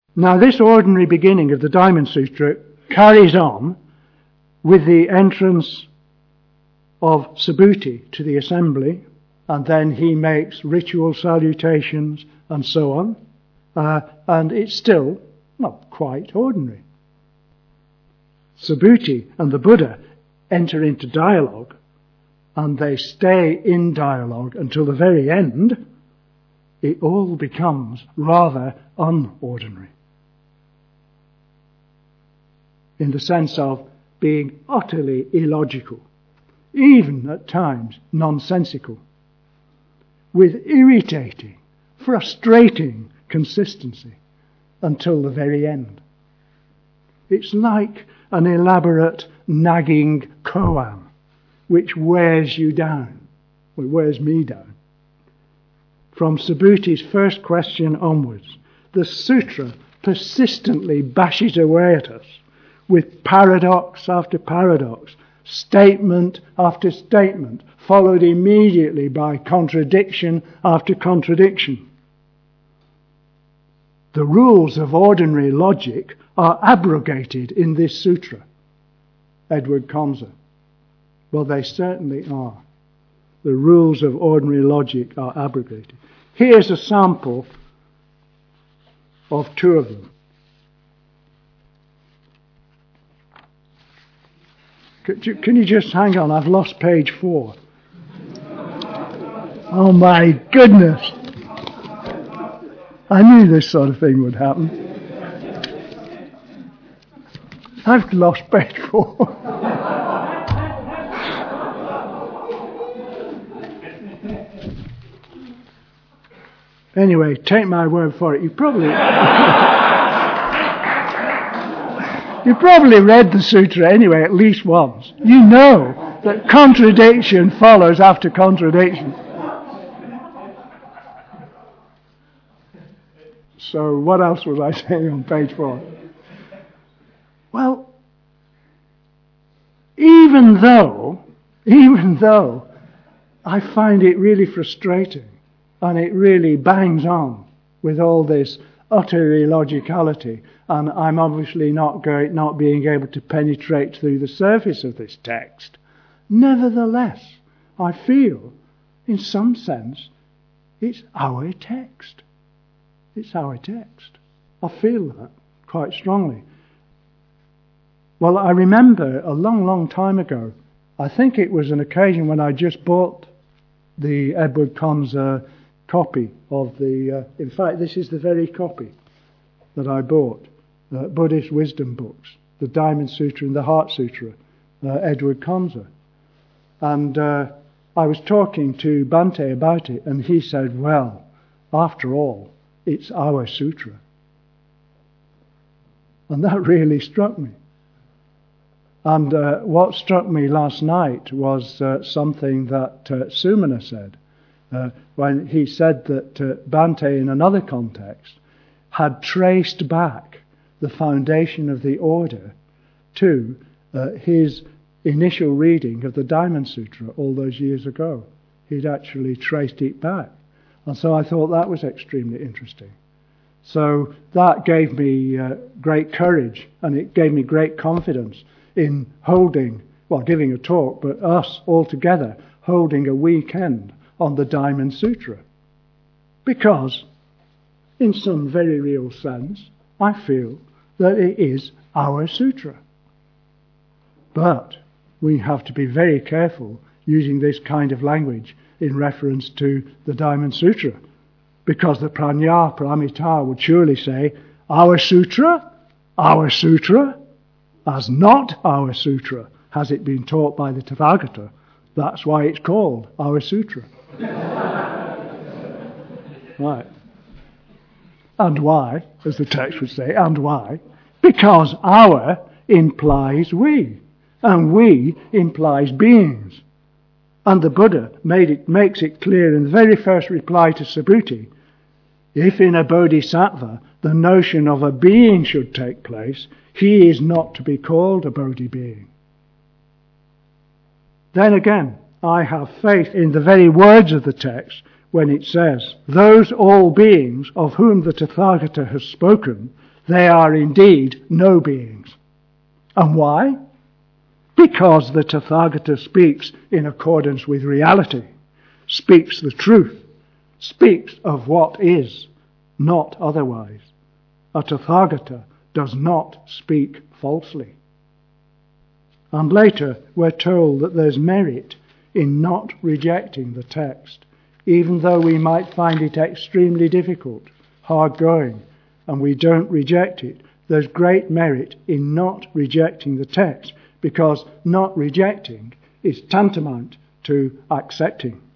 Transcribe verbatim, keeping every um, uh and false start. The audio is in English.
Now this ordinary beginning of the Diamond Sutra carries on with the entrance of Subhuti to the assembly, and then he makes ritual salutations and so on, uh, and it's still not quite ordinary. Subhuti and the Buddha enter into dialogue, and they stay in dialogue until the very end. It all becomes rather unordinary, in the sense of being utterly illogical, even at times nonsensical, with irritating, frustrating consistency until the very end. It's like an elaborate nagging koan which wears you down, or wears me down. From Subhuti's first question onwards, the sutra persistently bashes away at us with paradox after paradox, statement after statement, followed immediately by contradiction after contradiction. The rules of ordinary logic are abrogated in this sutra. Edward Conzer. Well, they certainly are. The rules of ordinary logic are abrogated. Here's a sample of two of them. Can you just hang on? I've lost page four. Oh my goodness. I knew this sort of thing would happen. I've lost page four. Anyway, take my word for it. You probably you probably read the sutra anyway at least once. You know that contradiction follows after contradiction. So what else was I saying on page four? Well, even though, even though I find it really frustrating and it really bangs on with all this utter illogicality, and I'm obviously not going, not being able to penetrate through the surface of this text, nevertheless, I feel, in some sense, it's our text. It's our text. I feel that quite strongly. Well, I remember a long, long time ago, I think it was an occasion when I just bought the Edward Conzer copy of the, uh, in fact, this is the very copy that I bought, uh, Buddhist Wisdom Books, the Diamond Sutra and the Heart Sutra, uh, Edward Conzer. And uh, I was talking to Bhante about it, and he said, well, after all, it's our sutra. And that really struck me. And uh, what struck me last night was uh, something that uh, Sumana said, uh, when he said that uh, Bhante, in another context, had traced back the foundation of the order to uh, his initial reading of the Diamond Sutra all those years ago. He'd actually traced it back. And so I thought that was extremely interesting. So that gave me uh, great courage, and it gave me great confidence in holding, well, giving a talk, but us all together holding a weekend on the Diamond Sutra. Because, in some very real sense, I feel that it is our sutra. But we have to be very careful using this kind of language in reference to the Diamond Sutra, because the Prajna Paramita would surely say, our sutra, our sutra, as not our sutra, has it been taught by the Tathagata. That's why it's called our sutra. Right. And why, as the text would say, and why? Because our implies we, and we implies beings. And the Buddha made it, makes it clear in the very first reply to Subhuti, if in a bodhisattva the notion of a being should take place, he is not to be called a bodhi being. Then again, I have faith in the very words of the text when it says, those all beings of whom the Tathagata has spoken, they are indeed no beings. And why? Because the Tathagata speaks in accordance with reality, speaks the truth, speaks of what is, not otherwise. A Tathagata does not speak falsely. And later we're told that there's merit in not rejecting the text, even though we might find it extremely difficult, hard going, and we don't reject it. There's great merit in not rejecting the text, because not rejecting is tantamount to accepting.